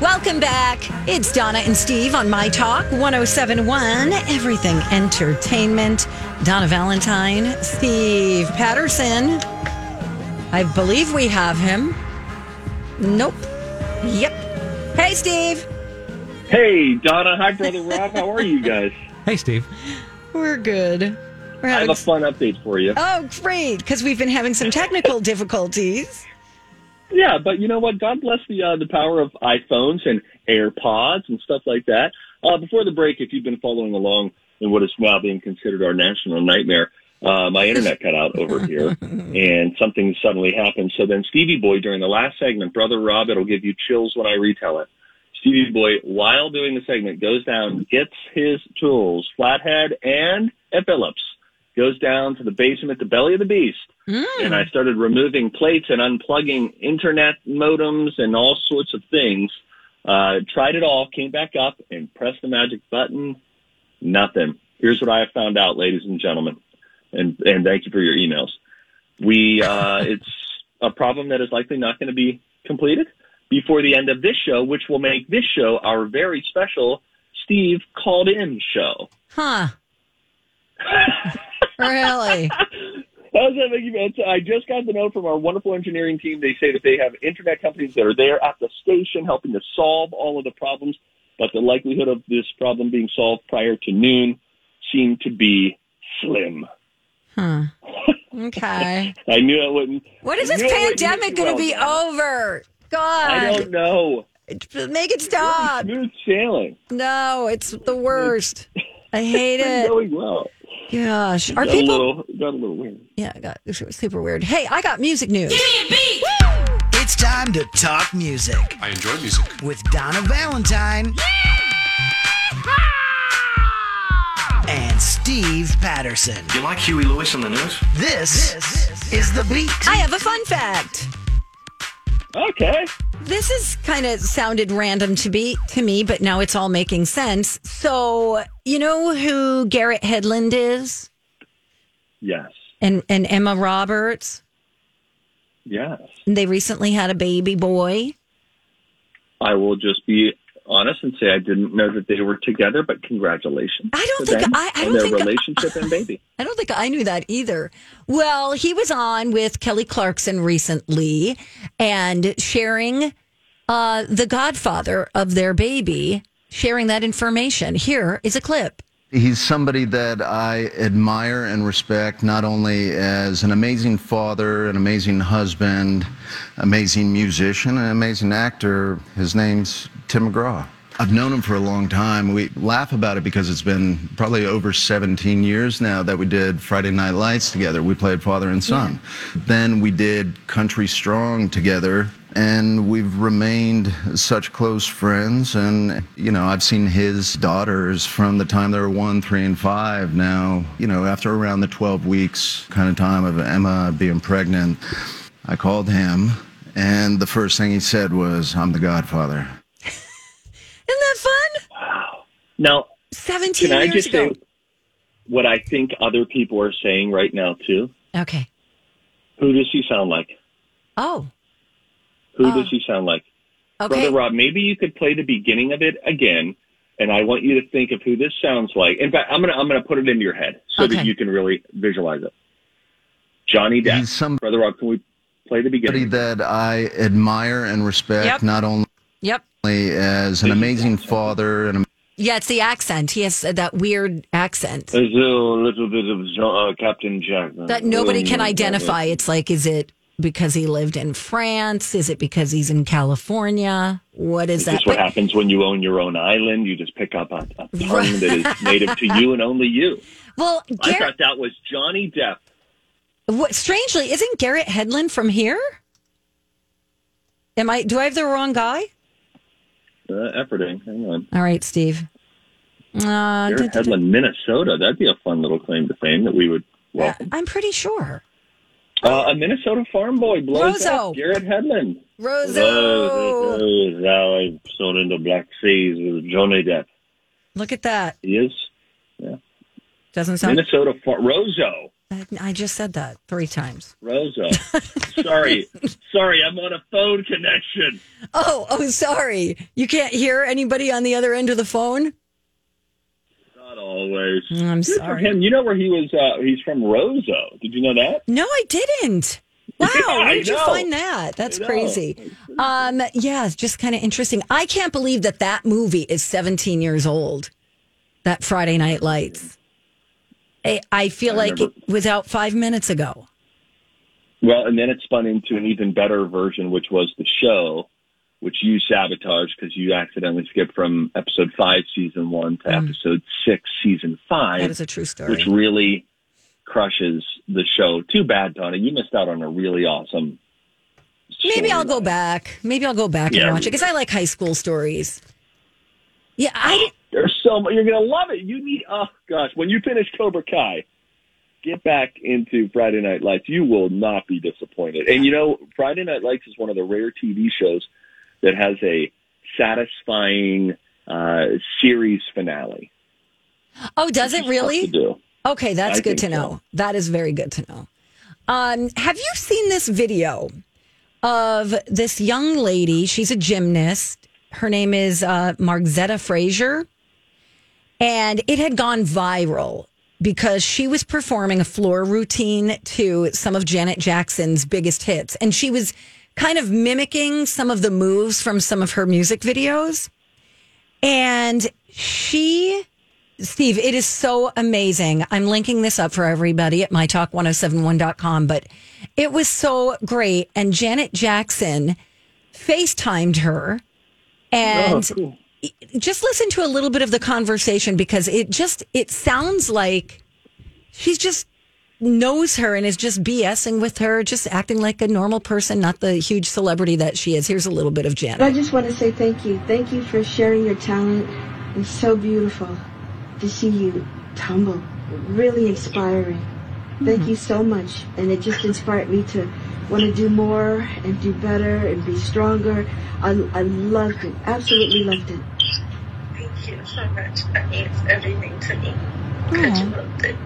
Welcome back. It's Donna and Steve on My Talk 1071, Everything Entertainment. Donna Valentine, Steve Patterson. I believe we have him. Nope. Yep. Hey, Steve. Hey, Donna. Hi, Brother Rob. How are you guys? Hey, Steve. We're good. I have a fun update for you. Oh, great, because we've been having some technical difficulties. Yeah, but you know what? God bless the power of iPhones and AirPods and stuff like that. Before the break, if you've been following along in what is now being considered our national nightmare, my internet cut out over here, and something suddenly happened. So then Stevie Boy, during the last segment, Brother Rob, it'll give you chills when I retell it. Stevie Boy, while doing the segment, goes down, gets his tools, flathead and a Phillips, goes down to the basement, the belly of the beast, and I started removing plates and unplugging internet modems and all sorts of things. Tried it all, came back up, and pressed the magic button. Nothing. Here's what I have found out, ladies and gentlemen, and thank you for your emails. It's a problem that is likely not going to be completed before the end of this show, which will make this show our very special Steve Called In show. Huh. Really? I just got the note from our wonderful engineering team. They say that they have internet companies that are there at the station helping to solve all of the problems, but the likelihood of this problem being solved prior to noon seemed to be slim. Huh. Okay. I knew it wouldn't. What is this pandemic going to be over? God. I don't know. Make it stop. Smooth sailing. No, it's the worst. I hate it. Going well. Gosh. Are got people... got a little weird. Yeah, it was super weird. Hey, I got music news. Give me a beat! It's time to talk music. I enjoy music. With Donna Valentine. And Steve Patterson. You like Huey Lewis on the news? This is The Beat. I have a fun fact. Okay. This is kind of sounded random to me, but now it's all making sense. So, you know who Garrett Hedlund is? Yes. And Emma Roberts? Yes. They recently had a baby boy. I will just be honest and say I didn't know that they were together, but congratulations. I don't to think them I on don't their think relationship and baby. I don't think I knew that either. Well, he was on with Kelly Clarkson recently and sharing the godfather of their baby, sharing that information. Here is a clip. He's somebody that I admire and respect, not only as an amazing father, an amazing husband, amazing musician, an amazing actor. His name's Tim McGraw. I've known him for a long time. We laugh about it because it's been probably over 17 years now that we did Friday Night Lights together. We played father and son. Yeah. Then we did Country Strong together, and we've remained such close friends. And, you know, I've seen his daughters from the time they were 1, 3, and 5. Now, you know, after around the 12 weeks kind of time of Emma being pregnant, I called him, and the first thing he said was, "I'm the godfather." Isn't that fun? Wow. Now, 17 can I years just ago. say what I think other people are saying right now, too? Okay. Who does he sound like? Oh. Who does he sound like? Okay. Brother Rob, maybe you could play the beginning of it again, and I want you to think of who this sounds like. In fact, I'm gonna put it into your head so that you can really visualize it. Johnny Depp. Brother Rob, can we play the beginning? Somebody that I admire and respect, not only as an amazing father and yeah, it's the accent. He has that weird accent. There's a little bit of Captain Jack. That nobody can identify. It's like, is it because he lived in France? Is it because he's in California? What is that? That's what happens when you own your own island. You just pick up a tongue that is native to you and only you. Well, I thought that was Johnny Depp. What, strangely, isn't Garrett Hedlund from here? Do I have the wrong guy? Efforting. Hang on. All right, Steve. Garrett Hedlund, Minnesota. That'd be a fun little claim to fame that we would welcome. I'm pretty sure. A Minnesota farm boy blows up. Garrett Hedlund. Roseau. Now I'm sold into Black Seas with Johnny Depp. Look at that. He is. Yeah. Doesn't sound... Minnesota Roseau. I just said that 3 times. Rosa. Sorry, I'm on a phone connection. Oh, sorry. You can't hear anybody on the other end of the phone? Not always. I'm Good for sorry. him. You know where he was? He's from Roseau. Did you know that? No, I didn't. Wow, Yeah, where I did you know. find that? That's I know. crazy. Yeah, it's just kind of interesting. I can't believe that movie is 17 years old. That Friday Night Lights. I feel like it was out 5 minutes ago. Well, and then it spun into an even better version, which was the show, which you sabotaged because you accidentally skipped from episode 5, season 1 to episode 6, season 5. That is a true story. Which really crushes the show. Too bad, Donna. You missed out on a really awesome Maybe I'll storyline. go back. Maybe I'll go back and watch it because I like high school stories. Yeah, There's so much. You're going to love it. You need, oh, gosh. When you finish Cobra Kai, get back into Friday Night Lights. You will not be disappointed. And, you know, Friday Night Lights is one of the rare TV shows that has a satisfying series finale. Oh, does it really? Tough to do. Okay, that's I good to think know. so. That is very good to know. Have you seen this video of this young lady? She's a gymnast. Her name is Margzetta Frazier. And it had gone viral because she was performing a floor routine to some of Janet Jackson's biggest hits. And she was kind of mimicking some of the moves from some of her music videos. And Steve, it is so amazing. I'm linking this up for everybody at mytalk1071.com, but it was so great. And Janet Jackson FaceTimed her and cool. just listen to a little bit of the conversation because it sounds like she just knows her and is just BSing with her, just acting like a normal person, not the huge celebrity that she is. Here's a little bit of Janet. I just want to say thank you. Thank you for sharing your talent. It's so beautiful to see you tumble. Really inspiring. Thank you so much. And it just inspired me to want to do more and do better and be stronger. I loved it. Absolutely loved it. Thank you so much. That means everything to me. Because you loved it.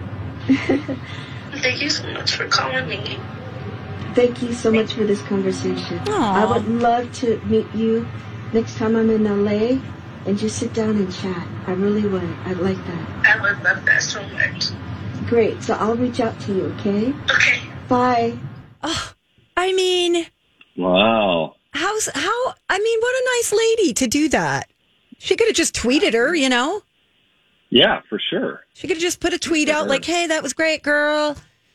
Thank you so much for calling me. Thank you so much for this conversation. Aw. I would love to meet you next time I'm in LA and just sit down and chat. I really would. I'd like that. I would love that so much. Great. So I'll reach out to you, okay? Okay. Bye. I mean, Wow. what a nice lady to do that. She could have just tweeted her, you know? Yeah, for sure. She could have just put a tweet out like, hey, that was great, girl.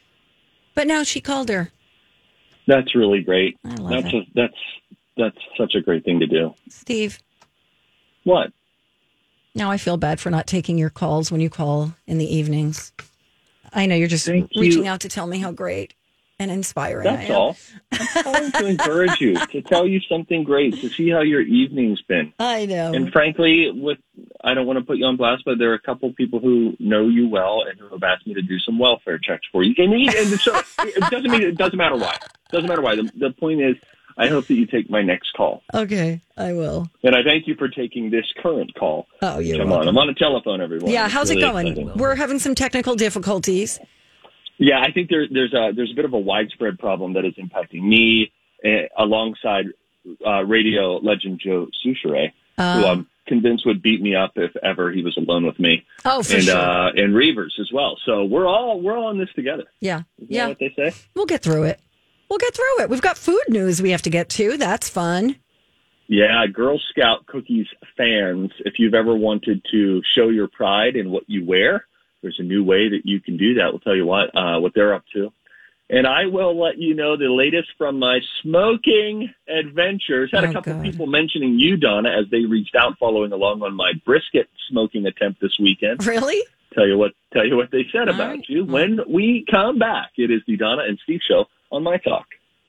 But now she called her. That's really great. I love That's such a great thing to do. Steve, What? now I feel bad for not taking your calls when you call in the evenings. I know you're just Thank you. reaching out to tell me how great and inspiring I That's am. all. I'm calling to encourage you, to tell you something great, to see how your evening's been. I know. And frankly, I don't want to put you on blast, but there are a couple of people who know you well and who have asked me to do some welfare checks for you. And so it doesn't matter why. Doesn't matter why. The point is, I hope that you take my next call. Okay, I will. And I thank you for taking this current call. Oh, you're Come welcome. on, I'm on a telephone, everyone. Yeah, It's how's really it going? exciting. We're having some technical difficulties. Yeah, I think there's a bit of a widespread problem that is impacting me alongside radio legend Joe Souchere, who I'm convinced would beat me up if ever he was alone with me. Oh, for and, sure. And Reavers as well. So we're all in this together. Yeah, Isn't that yeah. what they say? We'll get through it. We've got food news we have to get to. That's fun. Yeah, Girl Scout Cookies fans, if you've ever wanted to show your pride in what you wear, there's a new way that you can do that. We'll tell you what they're up to. And I will let you know the latest from my smoking adventures. Had a couple God. people mentioning you, Donna, as they reached out following along on my brisket smoking attempt this weekend. Really? Tell you what they said All about right. you. When we come back, it is the Donna and Steve Show on My Talk.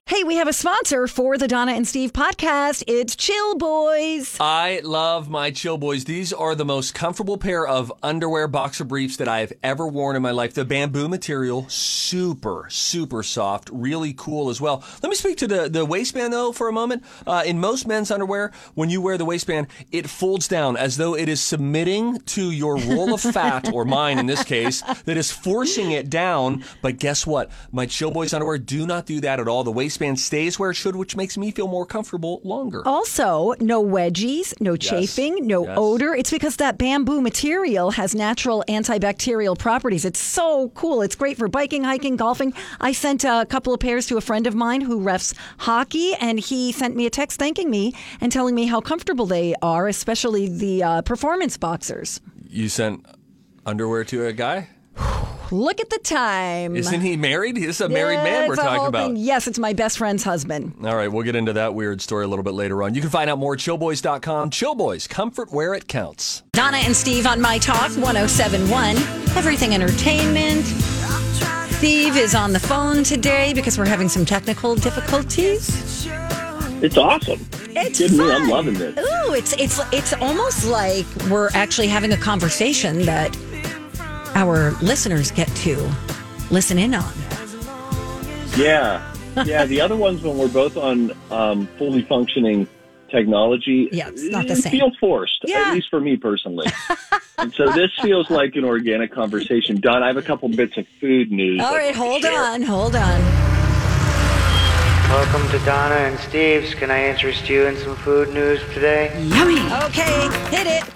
Hey, we have a sponsor for the Donna and Steve podcast. It's Chill Boys. I love my Chill Boys. These are the most comfortable pair of underwear boxer briefs that I've ever worn in my life. The bamboo material, super, super soft, really cool as well. Let me speak to the waistband, though, for a moment. In most men's underwear, when you wear the waistband, it folds down as though it is submitting to your roll of fat, or mine in this case, that is forcing it down. But guess what? My Chill Boys underwear do not do that at all. The waistband stays where it should, which makes me feel more comfortable longer. Also, no wedgies, no chafing, no odor. It's because that bamboo material has natural antibacterial properties. It's so cool. It's great for biking, hiking, golfing. I sent a couple of pairs to a friend of mine who refs hockey, and he sent me a text thanking me and telling me how comfortable they are, especially the performance boxers. You sent underwear to a guy? Look at the time. Isn't he married? He's a married man we're talking about. Yes, it's my best friend's husband. All right, we'll get into that weird story a little bit later on. You can find out more at chillboys.com. Chill Boys, comfort where it counts. Donna and Steve on My Talk 107.1, Everything Entertainment. Steve is on the phone today because we're having some technical difficulties. It's awesome. It's Kidding me, fun. I'm loving this. Ooh, it's almost like we're actually having a conversation that our listeners get to listen in on. Yeah. The other ones, when we're both on fully functioning technology, Yeah, it's not the it same. feels forced, Yeah. at least for me personally. And so this feels like an organic conversation. Don, I have a couple bits of food news. All right, hold on. Welcome to Donna and Steve's. Can I interest you in some food news today? Yummy. Okay, hit it.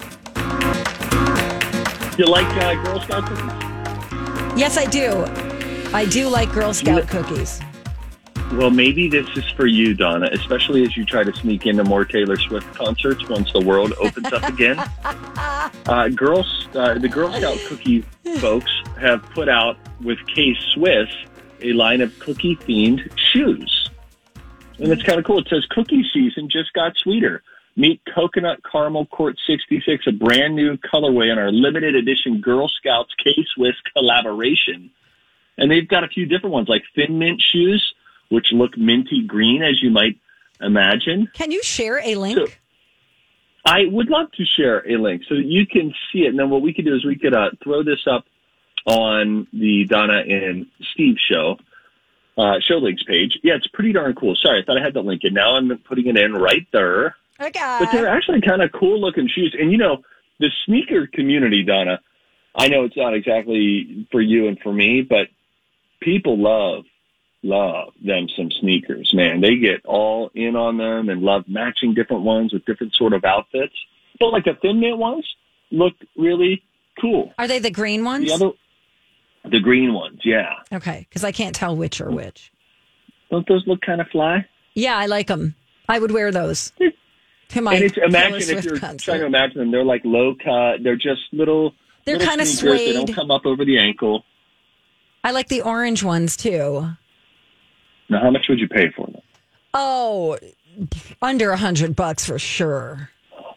You like Girl Scout cookies? Yes, I do. I do like Girl Scout cookies. Well, maybe this is for you, Donna, especially as you try to sneak into more Taylor Swift concerts once the world opens up again. The Girl Scout cookie folks have put out with K-Swiss a line of cookie-themed shoes. And it's kind of cool. It says, cookie season just got sweeter. Meet Coconut Caramel Court 66, a brand new colorway on our limited edition Girl Scouts K-Swiss collaboration. And they've got a few different ones, like Thin Mint shoes, which look minty green, as you might imagine. Can you share a link? So, I would love to share a link so that you can see it. And then what we could do is we could throw this up on the Donna and Steve show links page. Yeah, it's pretty darn cool. Sorry, I thought I had the link, and now I'm putting it in right there. Okay. But they're actually kind of cool looking shoes. And you know, the sneaker community, Donna, I know it's not exactly for you and for me, but people love them some sneakers, man. They get all in on them and love matching different ones with different sort of outfits. But like the Thin Mint ones look really cool. Are they the green ones? The green ones, yeah. Okay, because I can't tell which or which. Don't those look kind of fly? Yeah, I like them. I would wear those to my And it's, Taylor imagine Swift if you're concert. trying to imagine them, they're like low cut. They're just little. They're kind of sneakers. They suede. don't come up over the ankle. I like the orange ones too. Now, how much would you pay for them? Oh, under $100 for sure.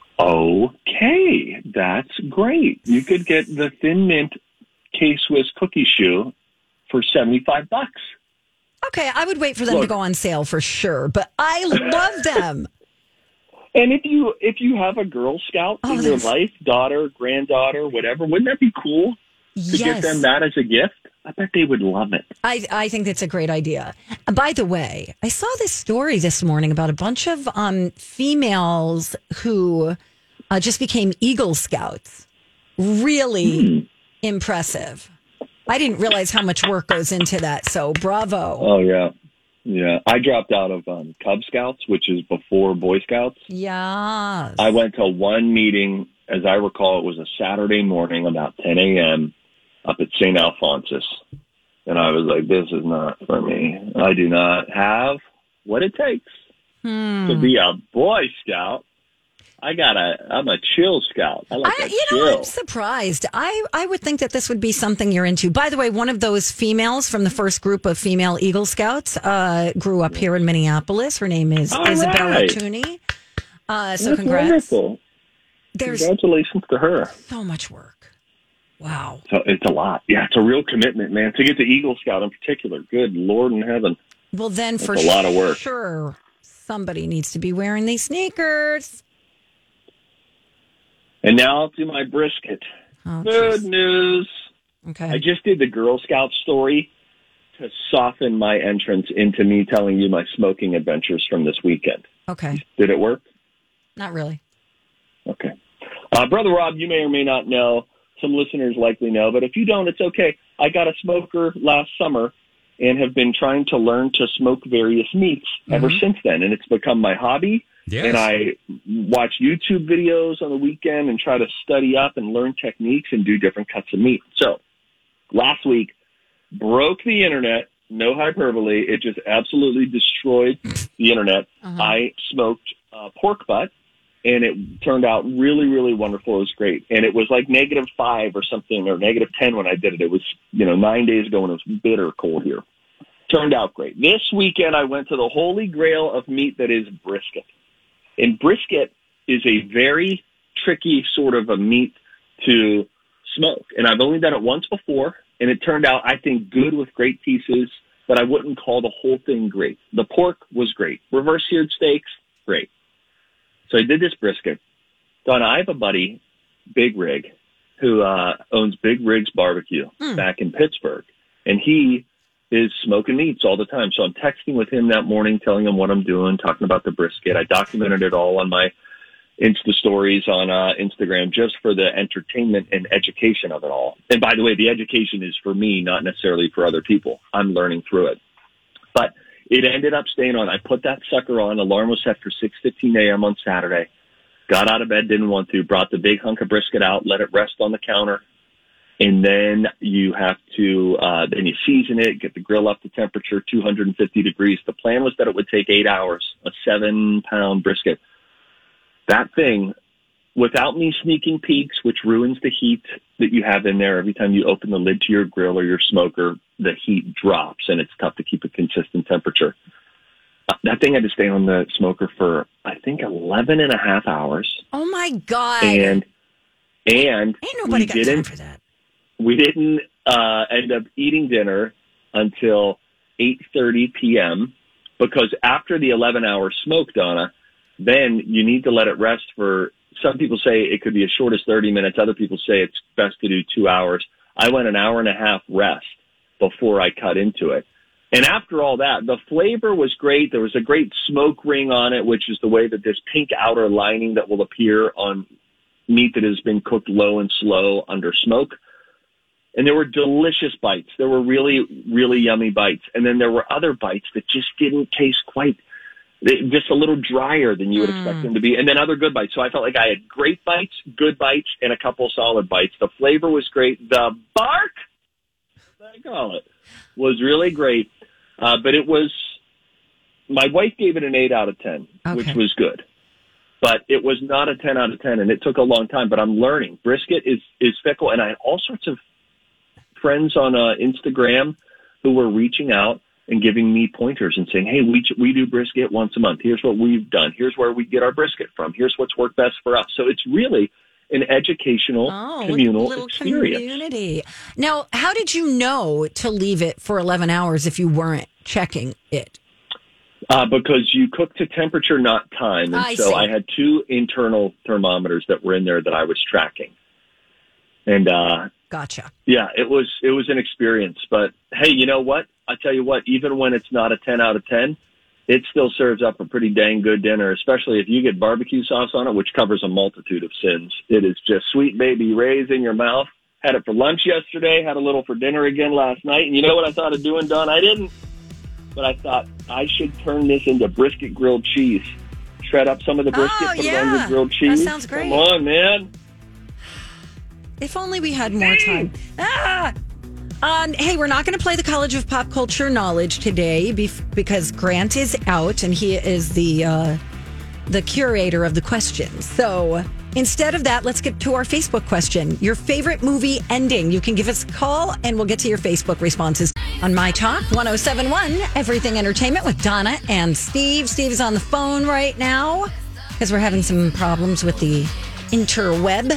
Okay, that's great. You could get the Thin Mint K-Swiss cookie shoe for $75. Okay, I would wait for them to go on sale for sure, but I love them. And if you have a Girl Scout in your life, daughter, granddaughter, whatever, wouldn't that be cool to get them that as a gift? I bet they would love it. I think that's a great idea. By the way, I saw this story this morning about a bunch of females who just became Eagle Scouts. Really impressive. I didn't realize how much work goes into that, so bravo. Oh, yeah. Yeah. I dropped out of Cub Scouts, which is before Boy Scouts. Yeah. I went to one meeting, as I recall, it was a Saturday morning about 10 a.m. up at St. Alphonsus. And I was like, this is not for me. I do not have what it takes to be a Boy Scout. I'm a chill scout. I like that chill. I'm surprised. I would think that this would be something you're into. By the way, one of those females from the first group of female Eagle Scouts grew up here in Minneapolis. Her name is Isabella Tooney. So congrats. Wonderful. Congratulations to her. So much work. Wow. So it's a lot. Yeah, it's a real commitment, man. To get to Eagle Scout in particular. Good Lord in heaven. Well, then for a lot of work. Sure, somebody needs to be wearing these sneakers. And now to my brisket. Oh, Good news. Okay. I just did the Girl Scout story to soften my entrance into me telling you my smoking adventures from this weekend. Okay. Did it work? Not really. Okay. Brother Rob, you may or may not know. Some listeners likely know, but if you don't, it's okay. I got a smoker last summer and have been trying to learn to smoke various meats ever since then. And it's become my hobby. Yes. And I watch YouTube videos on the weekend and try to study up and learn techniques and do different cuts of meat. So last week, broke the internet, no hyperbole. It just absolutely destroyed the internet. I smoked pork butt, and it turned out really, really wonderful. It was great. And it was like -5 or something, or -10 when I did it. It was, 9 days ago, and it was bitter cold here. Turned out great. This weekend, I went to the holy grail of meat that is brisket. And brisket is a very tricky sort of a meat to smoke. And I've only done it once before, and it turned out, I think, good with great pieces, but I wouldn't call the whole thing great. The pork was great. Reverse seared steaks, great. So I did this brisket. Donna, I have a buddy, Big Rig, who owns Big Rig's Barbecue back in Pittsburgh, and he is smoking meats all the time. So I'm texting with him that morning, telling him what I'm doing, talking about the brisket. I documented it all on my Insta stories on Instagram just for the entertainment and education of it all. And by the way, the education is for me, not necessarily for other people. I'm learning through it. But it ended up staying on. I put that sucker on. Alarm was set for 6:15 a.m. on Saturday. Got out of bed, didn't want to. Brought the big hunk of brisket out, let it rest on the counter. And then you have to, then you season it, get the grill up to temperature, 250 degrees. The plan was that it would take 8 hours, a 7-pound brisket. That thing, without me sneaking peeks, which ruins the heat that you have in there every time you open the lid to your grill or your smoker, the heat drops and it's tough to keep a consistent temperature. That thing had to stay on the smoker for, I think, 11 and a half hours. Oh, my God. And ain't nobody got time for that. We didn't end up eating dinner until 8:30 p.m. because after the 11-hour smoke, Donna, then you need to let it rest for, some people say it could be as short as 30 minutes. Other people say it's best to do 2 hours. I went an hour and a half rest before I cut into it. And after all that, the flavor was great. There was a great smoke ring on it, which is the way that this pink outer lining that will appear on meat that has been cooked low and slow under smoke. And there were delicious bites. There were really, really yummy bites. And then there were other bites that just didn't taste quite, just a little drier than you would expect them to be. And then other good bites. So I felt like I had great bites, good bites, and a couple solid bites. The flavor was great. The bark, I call it, was really great. But it was, my wife gave it an 8 out of 10, which was good. But it was not a 10 out of 10, and it took a long time. But I'm learning. Brisket is fickle, and I had all sorts of friends on Instagram who were reaching out and giving me pointers and saying, hey, we do brisket once a month. Here's what we've done. Here's where we get our brisket from. Here's what's worked best for us. So it's really an educational, communal little experience. Community. Now, how did you know to leave it for 11 hours if you weren't checking it? Because you cook to temperature, not time. And so I had 2 internal thermometers that were in there that I was tracking. And gotcha. Yeah, it was an experience. But hey, you know what? I tell you what, even when it's not a 10 out of 10, it still serves up a pretty dang good dinner, especially if you get barbecue sauce on it, which covers a multitude of sins. It is just sweet baby Ray's in your mouth. Had it for lunch yesterday, had a little for dinner again last night. And you know what I thought of doing, Don? I didn't. But I thought I should turn this into brisket grilled cheese. Shred up some of the brisket, put it on your grilled cheese. That sounds great. Come on, man. If only we had more time. Hey, we're not going to play the College of Pop Culture Knowledge today because Grant is out and he is the curator of the questions. So instead of that, let's get to our Facebook question. Your favorite movie ending. You can give us a call and we'll get to your Facebook responses on My Talk 1071, Everything Entertainment with Donna and Steve. Steve is on the phone right now because we're having some problems with the interweb.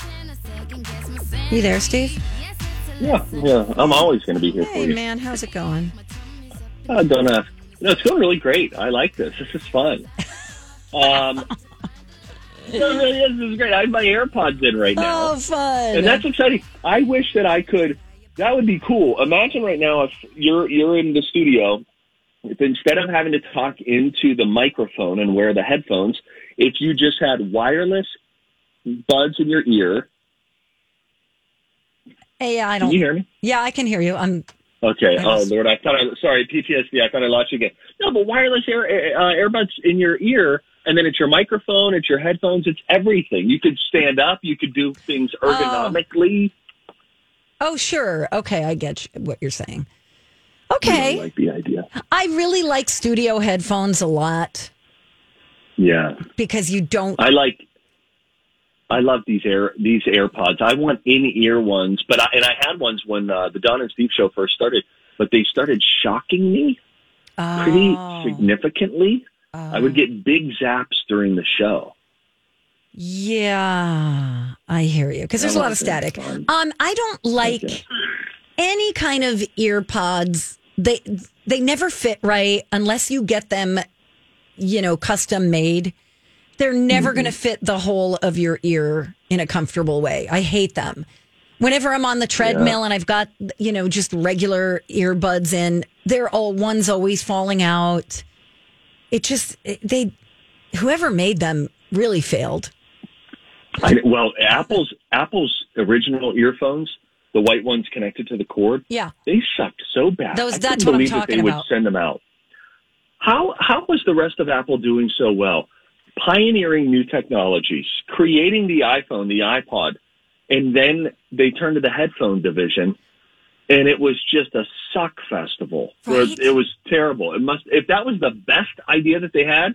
You there, Steve? Yeah. I'm always going to be here for you. Hey, man, how's it going? Don't ask. No, it's going really great. I like this. This is fun. It really is. This is great. I have my AirPods in right now. Oh, fun. And that's exciting. I wish that I could. That would be cool. Imagine right now if you're in the studio, if instead of having to talk into the microphone and wear the headphones, if you just had wireless buds in your ear. Hey, I Can you hear me? Yeah, I can hear you. Okay. Oh, Lord. Sorry, PTSD. I thought I lost you again. No, but wireless earbuds in your ear. And then it's your microphone, it's your headphones, it's everything. You could stand up, you could do things ergonomically. Oh, sure. Okay, I get what you're saying. Okay. I like the idea. I really like studio headphones a lot. Yeah. Because you don't... I love these AirPods. I want in-ear ones, but I had ones when the Don and Steve show first started, but they started shocking me pretty significantly. I would get big zaps during the show. Yeah, I hear you. Because there's a lot of static. I don't like any kind of ear pods. They never fit right unless you get them, custom made. They're never going to fit the whole of your ear in a comfortable way. I hate them. Whenever I'm on the treadmill and I've got, just regular earbuds in, one's always falling out. Whoever made them really failed. Apple's original earphones, the white ones connected to the cord, they sucked so bad. That's what I'm talking that they would send them out. How was the rest of Apple doing so well? Pioneering new technologies, creating the iPhone, the iPod, and then they turned to the headphone division. And it was just a suck festival. Right? It was terrible. If that was the best idea that they had.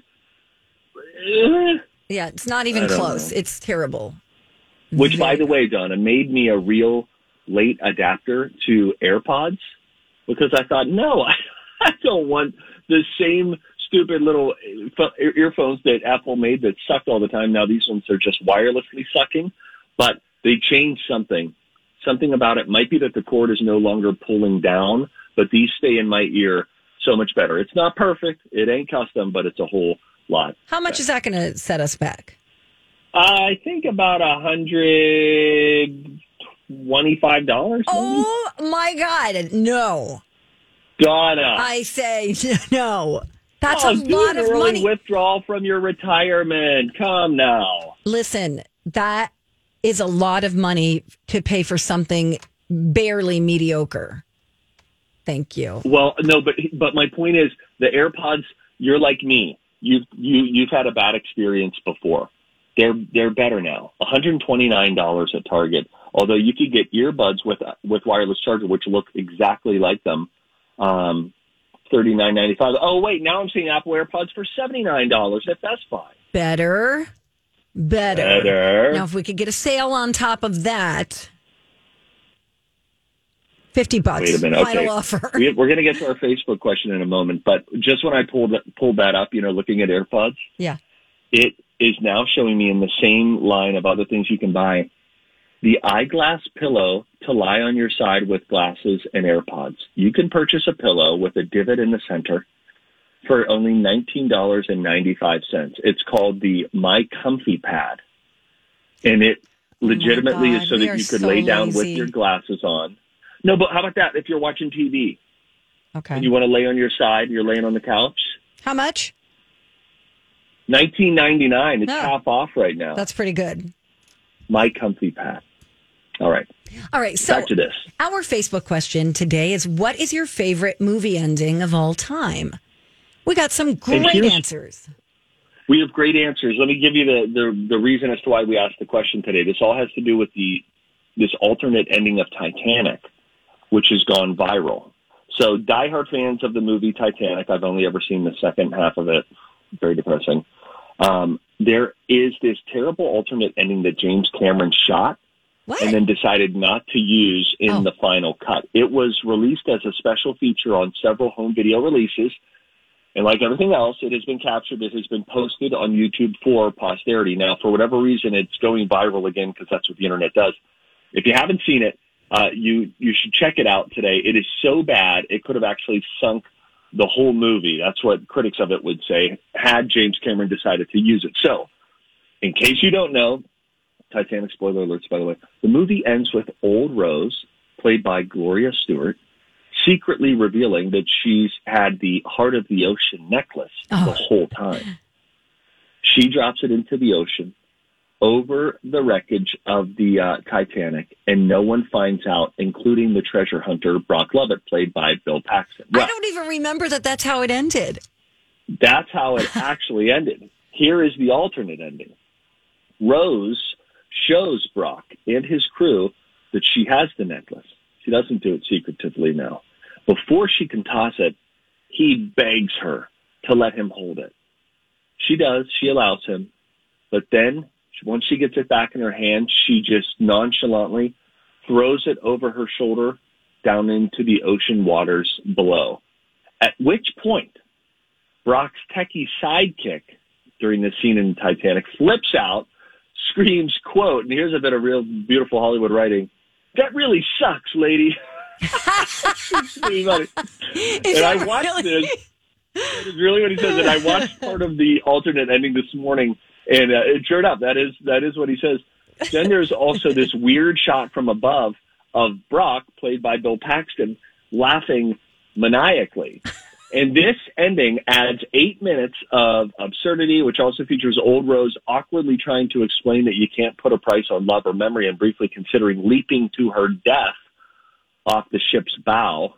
Yeah, it's not even close. It's terrible. Which, by the way, Donna, made me a real late adapter to AirPods because I thought, no, I don't want the same stupid little earphones that Apple made that sucked all the time. Now these ones are just wirelessly sucking, but they changed something. Something about it might be that the cord is no longer pulling down, but these stay in my ear so much better. It's not perfect. It ain't custom, but it's a whole lot. How much is that going to set us back? I think about $125. Oh, my God. No. Donna. I say no. That's a lot of money. Withdrawal from your retirement. Come now. Listen, that is a lot of money to pay for something barely mediocre. Thank you. Well, no, but my point is the AirPods, you're like me. You've had a bad experience before. They're better now. $129 at Target. Although you could get earbuds with wireless charger, which look exactly like them. $39.95. Oh wait, now I'm seeing Apple AirPods for $79 at Best Buy. Better. Now, if we could get a sale on top of that, $50. Wait a minute. Final okay. offer. We're going to get to our Facebook question in a moment, but just when I pulled that up, looking at AirPods, it is now showing me in the same line of other things you can buy, the eyeglass pillow to lie on your side with glasses and AirPods. You can purchase a pillow with a divot in the center for only $19.95. It's called the My Comfy Pad. And it legitimately is so that you could lay down with your glasses on. No, but how about that if you're watching TV? Okay. And you want to lay on your side, you're laying on the couch? How much? $19.99. It's half off right now. That's pretty good. My Comfy Pad. All right. So back to this. Our Facebook question today is, what is your favorite movie ending of all time? We got some great answers. We have great answers. Let me give you the reason as to why we asked the question today. This all has to do with this alternate ending of Titanic, which has gone viral. So diehard fans of the movie Titanic, I've only ever seen the second half of it. Very depressing. There is this terrible alternate ending that James Cameron shot and then decided not to use in the final cut. It was released as a special feature on several home video releases. And like everything else, it has been captured. It has been posted on YouTube for posterity. Now, for whatever reason, it's going viral again because that's what the internet does. If you haven't seen it, you should check it out today. It is so bad, it could have actually sunk the whole movie. That's what critics of it would say, had James Cameron decided to use it. So, in case you don't know, Titanic spoiler alerts, by the way, the movie ends with Old Rose, played by Gloria Stewart, secretly revealing that she's had the Heart of the Ocean necklace the whole time. She drops it into the ocean over the wreckage of the Titanic, and no one finds out, including the treasure hunter, Brock Lovett, played by Bill Paxton. Well, I don't even remember that's how it ended. That's how it actually ended. Here is the alternate ending. Rose shows Brock and his crew that she has the necklace. She doesn't do it secretively now. Before she can toss it, he begs her to let him hold it. She does. She allows him. But then, once she gets it back in her hand, she just nonchalantly throws it over her shoulder down into the ocean waters below. At which point, Brock's techie sidekick during this scene in Titanic flips out, screams, quote, and here's a bit of real beautiful Hollywood writing, "That really sucks, lady." It's pretty funny. And I watched this. That is really what he says. And I watched part of the alternate ending this morning, and it sure enough, that is what he says. Then there's also this weird shot from above of Brock, played by Bill Paxton, laughing maniacally. And this ending adds 8 minutes of absurdity, which also features Old Rose awkwardly trying to explain that you can't put a price on love or memory and briefly considering leaping to her death off the ship's bow.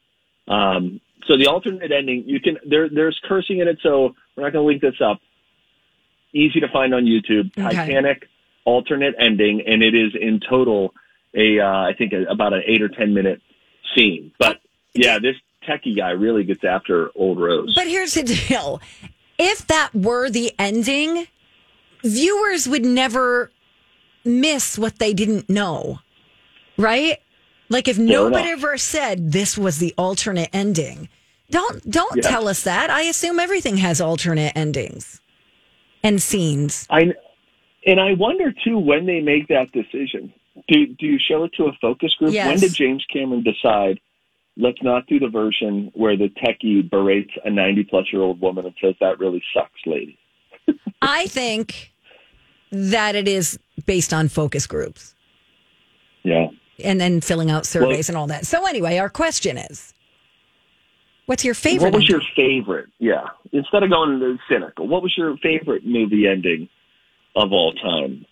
So the alternate ending, there's cursing in it, so we're not going to link this up. Easy to find on YouTube. Okay. Titanic alternate ending, and it is in total I think about an 8 or 10 minute scene. But yeah, this techie guy really gets after Old Rose. But here's the deal. If that were the ending, viewers would never miss what they didn't know, right? Like if nobody ever said this was the alternate ending, don't tell us that. I assume everything has alternate endings and scenes. And I wonder, too, when they make that decision. Do you show it to a focus group? Yes. When did James Cameron decide, let's not do the version where the techie berates a 90-plus-year-old woman and says, "That really sucks, lady"? I think that it is based on focus groups. Yeah. And then filling out surveys and all that. So anyway, our question is, what's your favorite? What was your favorite? Yeah. Instead of going to cynical, what was your favorite movie ending of all time?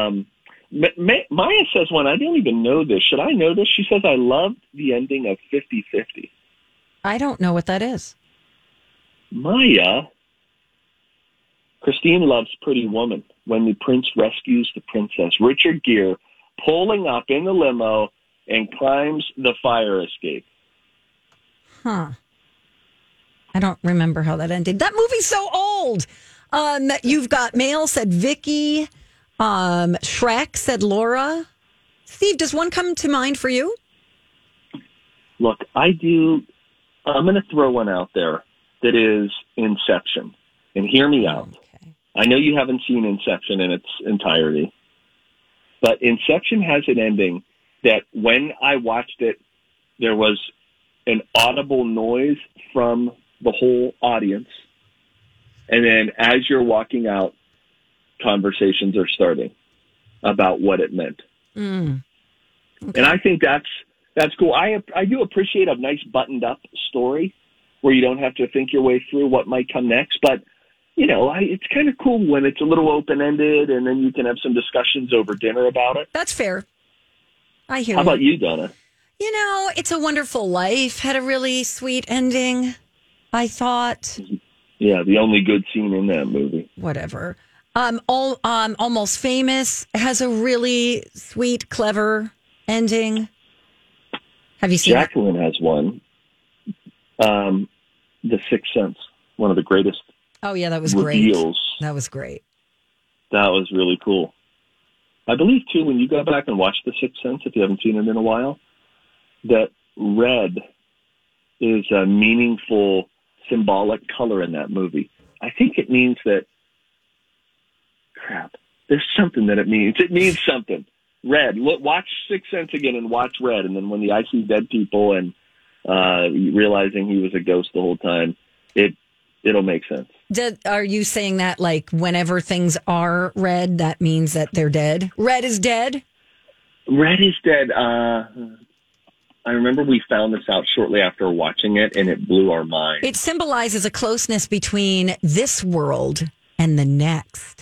Maya says one. I didn't even know this. Should I know this? She says, I loved the ending of 50-50. I don't know what that is. Maya, Christine loves Pretty Woman when the prince rescues the princess. Richard Gere pulling up in the limo and climbs the fire escape. Huh. I don't remember how that ended. That movie's so old. You've got Mail said Vicky. Shrek said Laura. Steve, does one come to mind for you? Look, I do. I'm going to throw one out there that is Inception. And hear me out. Okay. I know you haven't seen Inception in its entirety. But Inception has an ending that when I watched it, there was an audible noise from the whole audience. And then as you're walking out, conversations are starting about what it meant. Okay. And I think that's cool. I do appreciate a nice buttoned up story where you don't have to think your way through what might come next. But, you know, it's kind of cool when it's a little open-ended and then you can have some discussions over dinner about it. That's fair. I hear you. How about you, Donna? You know, It's a Wonderful Life had a really sweet ending, I thought. Yeah, the only good scene in that movie. Whatever. Almost Famous has a really sweet, clever ending. Have you seen Jacqueline has one. The Sixth Sense, one of the greatest. Oh, yeah, that was reveals. Great. That was great. That was really cool. I believe, too, when you go back and watch The Sixth Sense, if you haven't seen it in a while, that red is a meaningful, symbolic color in that movie. I think it means that, there's something that it means. It means something. Red. Look, watch Sixth Sense again and watch red. And then when I see dead people and realizing he was a ghost the whole time. It'll make sense. Are you saying that like whenever things are red, that means that they're dead? Red is dead? Red is dead. I remember we found this out shortly after watching it, and it blew our mind. It symbolizes a closeness between this world and the next.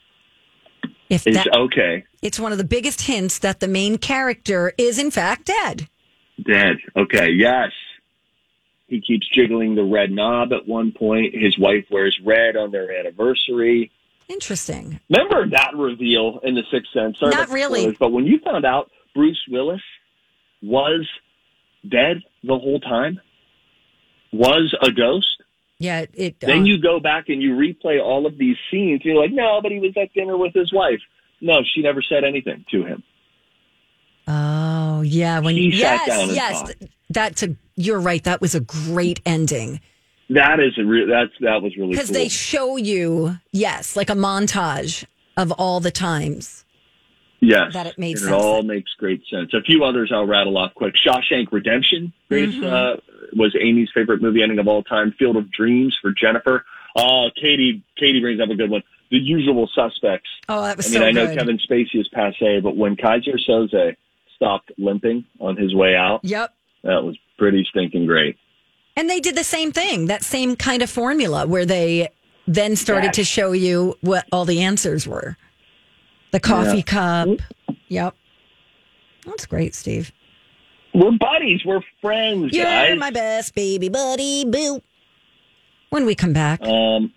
Okay. It's one of the biggest hints that the main character is, in fact, dead. Dead. Okay, yes. He keeps jiggling the red knob at one point. His wife wears red on their anniversary. Interesting. Remember that reveal in The Sixth Sense? Sorry Not really. Spoilers, but when you found out Bruce Willis was dead the whole time, was a ghost, then you go back and you replay all of these scenes, and you're like, no, but he was at dinner with his wife. No, she never said anything to him. Oh, yeah. He sat down and talked. You're right. That was a great ending. That was really cool. Because they show you, like a montage of all the times. Yes. That it made sense. It all makes great sense. A few others I'll rattle off quick. Shawshank Redemption was Amy's favorite movie ending of all time. Field of Dreams for Jennifer. Katie brings up a good one. The Usual Suspects. Oh, that was I know Kevin Spacey is passé, but when Kaiser Soze stopped limping on his way out, that was pretty stinking great. And they did the same thing, that same kind of formula where they then started to show you what all the answers were. The coffee cup. Yep. That's great, Steve. We're buddies. We're friends, guys. You're my best baby buddy, boo. When we come back. Well,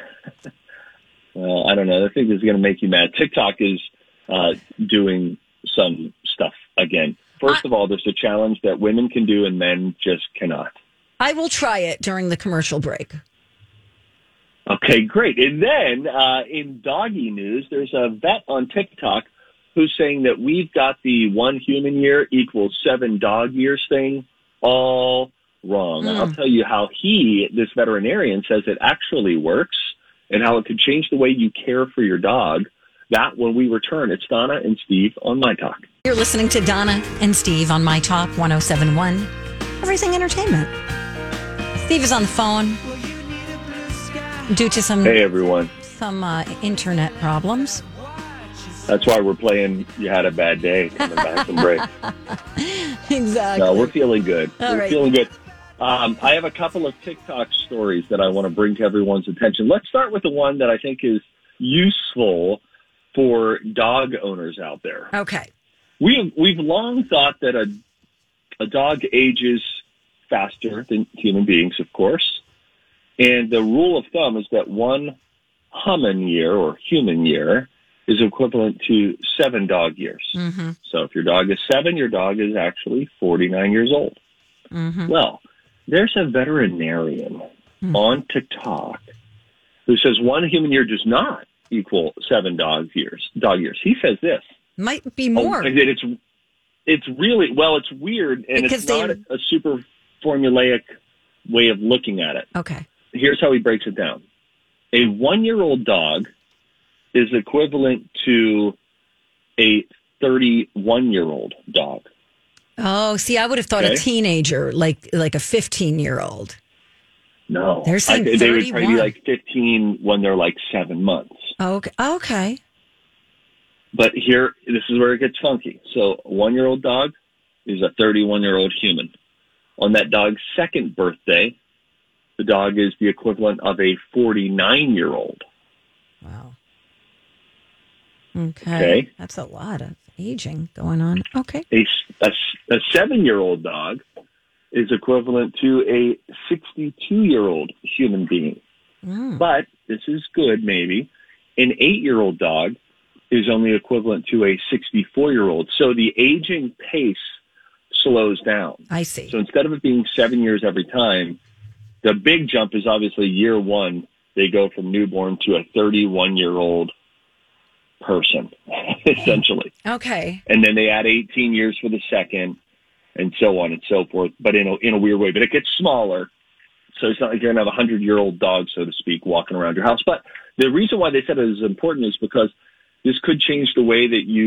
I don't know. I think this is going to make you mad. TikTok is doing some stuff again. First of all, there's a challenge that women can do and men just cannot. I will try it during the commercial break. Okay, great. And then in doggy news, there's a vet on TikTok who's saying that we've got the 1 human year equals 7 dog years thing all wrong. I'll tell you how this veterinarian, says it actually works and how it could change the way you care for your dog. That when we return, it's Donna and Steve on My Talk. You're listening to Donna and Steve on My Talk 107.1, Everything Entertainment. Steve is on the phone due to some internet problems. That's why we're playing You Had a Bad Day coming back from break. Exactly. No, we're feeling good. Feeling good. I have a couple of TikTok stories that I want to bring to everyone's attention. Let's start with the one that I think is useful for dog owners out there. Okay. We've long thought that a dog ages faster than human beings, of course. And the rule of thumb is that 1 human year or human year is equivalent to 7 dog years. Mm-hmm. So if your dog is 7, your dog is actually 49 years old. Mm-hmm. Well, there's a veterinarian on TikTok who says 1 human year does not equal 7 dog years. He says this. Might be more. It's really, it's weird, and because it's not a super formulaic way of looking at it. Okay. Here's how he breaks it down. A 1-year-old dog is equivalent to a 31-year-old dog. Oh, see, I would have thought a teenager, like a 15-year-old. No. They're saying 31. They would probably be like 15 when they're like 7 months. Okay. But here, this is where it gets funky. So a 1-year-old dog is a 31-year-old human. On that dog's second birthday, the dog is the equivalent of a 49-year-old. Wow. Okay. That's a lot of aging going on. Okay. A 7-year-old dog is equivalent to a 62-year-old human being. But this is good, maybe. An 8-year-old dog is only equivalent to a 64-year-old. So the aging pace slows down. I see. So instead of it being 7 years every time, the big jump is obviously year 1. They go from newborn to a 31-year-old person, essentially. Okay. And then they add 18 years for the second, and so on and so forth, but in a weird way. But it gets smaller. So it's not like you're going to have a 100-year-old dog, so to speak, walking around your house. But the reason why they said it is important is because this could change the way that you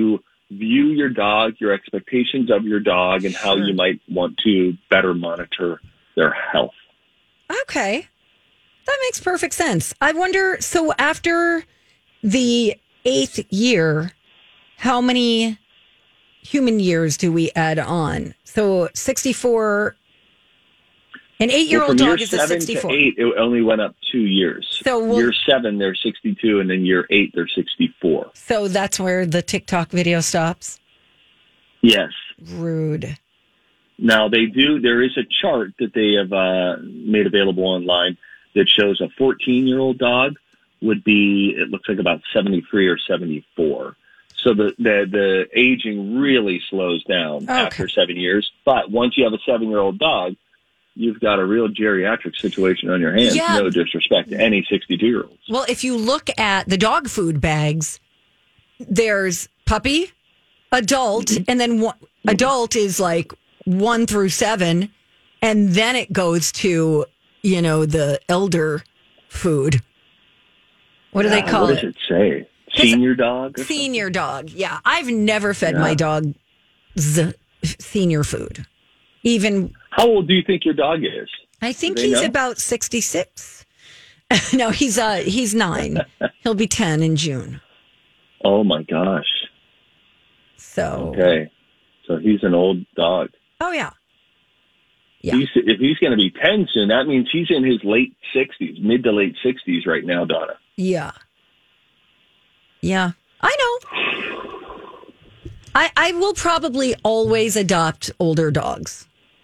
view your dog, your expectations of your dog, and how you might want to better monitor their health. Okay. That makes perfect sense. I wonder, so after the 8th year, how many human years do we add on? So 64, an 8-year-old dog is a 64. From year 7 to 8, it only went up 2 years. So year 7, they're 62, and then year 8, they're 64. So that's where the TikTok video stops? Yes. Rude. Now, there is a chart that they have made available online that shows a 14-year-old dog would be, it looks like about 73 or 74. So the aging really slows down after 7 years. But once you have a 7-year-old dog, you've got a real geriatric situation on your hands. Yeah. No disrespect to any 62-year-olds. Well, if you look at the dog food bags, there's puppy, adult, and then adult is like 1 through 7, and then it goes to, the elder food. What do they call it? What does it say? Senior dog? Senior dog, yeah. I've never fed my dog senior food. Even. How old do you think your dog is? I think he's about 66. No, he's 9. He'll be 10 in June. Oh my gosh. So. Okay. So he's an old dog. Oh yeah. Yeah. If he's going to be 10 soon, that means he's in his late 60s, mid to late 60s right now, Donna. Yeah. Yeah. I know. I will probably always adopt older dogs.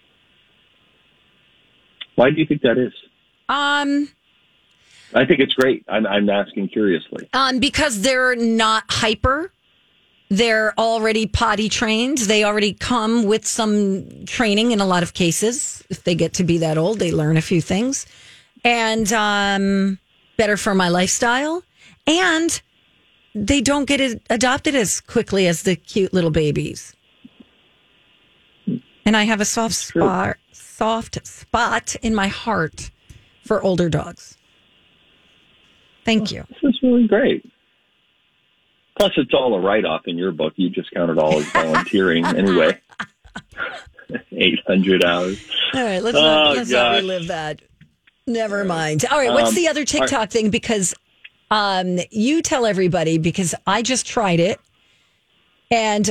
Why do you think that is? I think it's great. I'm asking curiously. Because they're not hyper. They're already potty trained. They already come with some training in a lot of cases. If they get to be that old, they learn a few things. And better for my lifestyle. And they don't get adopted as quickly as the cute little babies. And I have a soft spot in my heart for older dogs. Thank you. This is really great. Plus, it's all a write-off in your book. You just count it all as volunteering anyway. 800 hours. All right, let's not relive that. Never mind. All right, what's the other TikTok thing? Because you tell everybody, because I just tried it. And,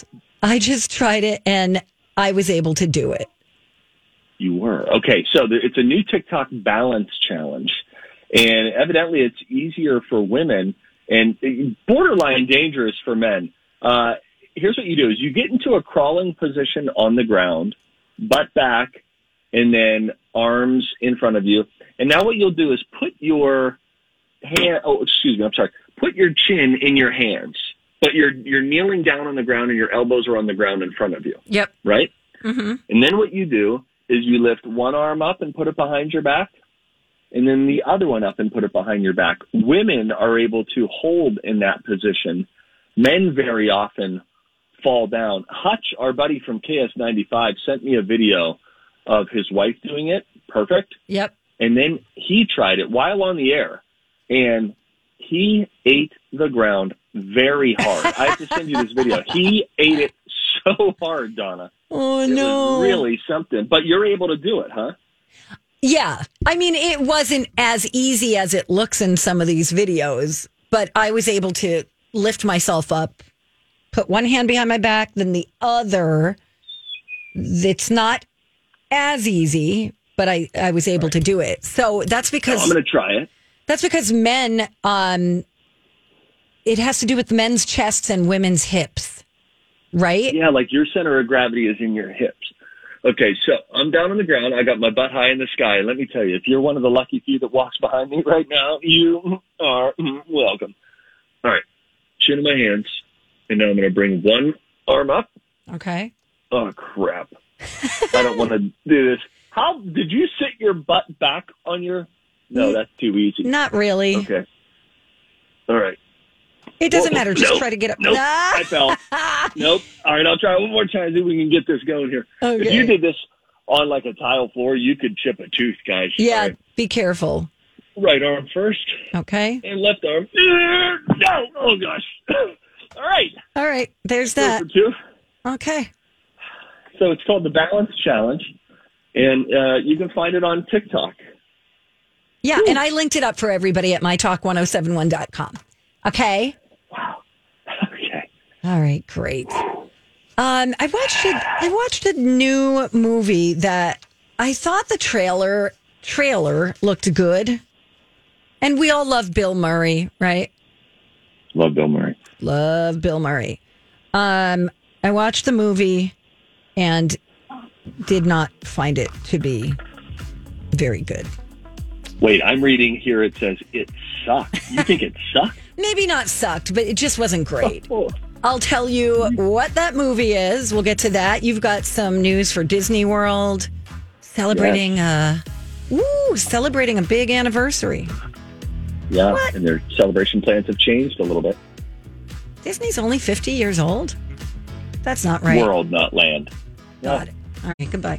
and I was able to do it. You were. Okay, so it's a new TikTok balance challenge. And evidently it's easier for women and borderline dangerous for men. Here's what you do is you get into a crawling position on the ground, butt back, and then arms in front of you. And now what you'll do is put your put your chin in your hands, but you're kneeling down on the ground and your elbows are on the ground in front of you. Yep. Right? Mm-hmm. And then what you do is you lift one arm up and put it behind your back, and then the other one up and put it behind your back. Women are able to hold in that position. Men very often fall down. Hutch, our buddy from KS95, sent me a video of his wife doing it. Perfect. Yep. And then he tried it while on the air, and he ate the ground very hard. I have to send you this video. He ate it so hard, Donna. Oh, it no. was really something. But you're able to do it, huh? Yeah. I mean, it wasn't as easy as it looks in some of these videos, but I was able to lift myself up, put one hand behind my back, then the other. It's not as easy, but I was able to do it. So that's because... I'm going to try it. That's because men, it has to do with men's chests and women's hips, right? Yeah, like your center of gravity is in your hips. Okay, so I'm down on the ground. I got my butt high in the sky. And let me tell you, if you're one of the lucky few that walks behind me right now, you are welcome. All right, chin in my hands. And now I'm going to bring one arm up. Okay. Oh, crap. I don't want to do this. How did you sit your butt back on your... No, that's too easy. Not really. Okay. All right. It doesn't matter. Just try to get up. Nope. I fell. Nope. All right, I'll try one more time. See if we can get this going here. Okay. If you did this on like a tile floor, you could chip a tooth, guys. Yeah, right. Be careful. Right arm first. Okay. And left arm. No. Oh, gosh. All right. right. There's that. For two. Okay. So it's called the Balance Challenge, and you can find it on TikTok. Yeah, and I linked it up for everybody at mytalk1071.com. Okay? Wow. Okay. All right, great. I watched a new movie that I thought the trailer looked good. And we all love Bill Murray, right? Love Bill Murray. Love Bill Murray. I watched the movie and did not find it to be very good. Wait, I'm reading here. It says it sucked. You think it sucked? Maybe not sucked, but it just wasn't great. Oh. I'll tell you what that movie is. We'll get to that. You've got some news for Disney World celebrating celebrating a big anniversary. Yeah, What? and their celebration plans have changed a little bit. Disney's only 50 years old? That's not right. World, not land. Got it. All right, goodbye.